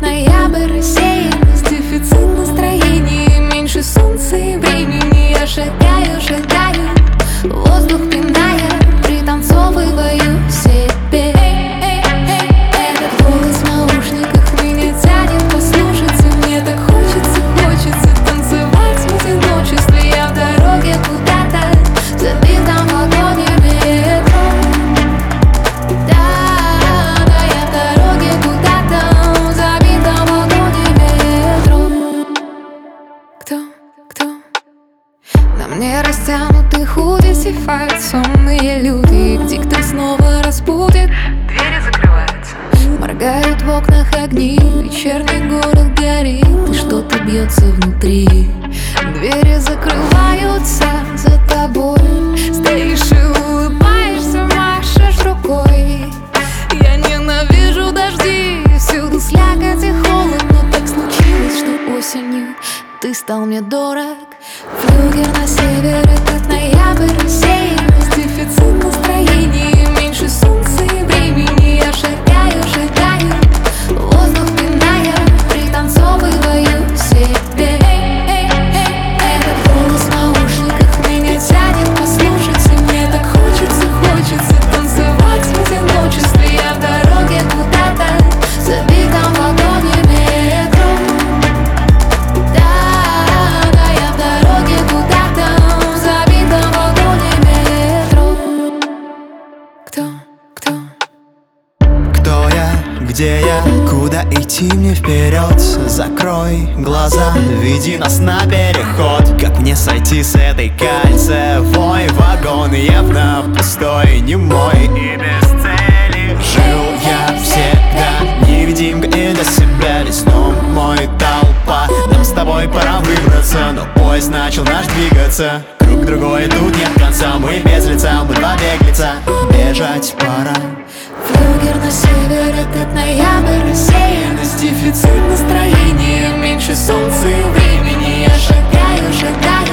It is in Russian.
ноябрь, рассеянность, дефицит настроения, меньше солнца и времени. Я шагаю, шагаю, воздух пиная, пританцовываю себе. Этот голос в наушниках меня тянет послушаться. Мне так хочется, хочется танцевать в одиночестве. Я в дороге куда-то, в забитом вагоне метро. Да, я в дороге куда-то, в забитом вагоне метро. Кто? На мне растянуты худи, сифают сонные люди. Диктор снова разбудит, Двери закрываются. моргают в окнах огни, вечерний город горит, и что-то бьется внутри. Двери закрываются за тобой, стоишь и улыбаешься, машешь рукой. Я ненавижу дожди, всюду слякоть и холод, но так случилось, что осенью ты стал мне дорог. Флюгер на север, этот ноябрь, рассеянность, дефицит настроения, меньше солнца и времени. Я шагаю, шагаю, воздух пиная, пританцовываю себе. Этот голос в наушниках меня тянет послушать, и мне так хочется, хочется танцевать в одиночестве. Я в дороге куда-то, в забитом вагоне метро. Да, я в дороге куда-то, в забитом вагоне метро. Кто? Кто я, где я, куда идти мне вперед? Закрой глаза, веди нас на переход. Как мне сойти с этой кольцевой вагон? Явно пустой, немой и без цели. Жил я всегда невидимка и для себя лесном мой толпа. Нам с тобой пора выбраться, но поезд начал наш двигаться. Круг другой, тут нет конца, мы без лица, мы два беглеца. Бежать пора. Флюгер на север, этот ноябрь, рассеянность, дефицит настроения, меньше солнца и времени. Я шагаю, шагаю,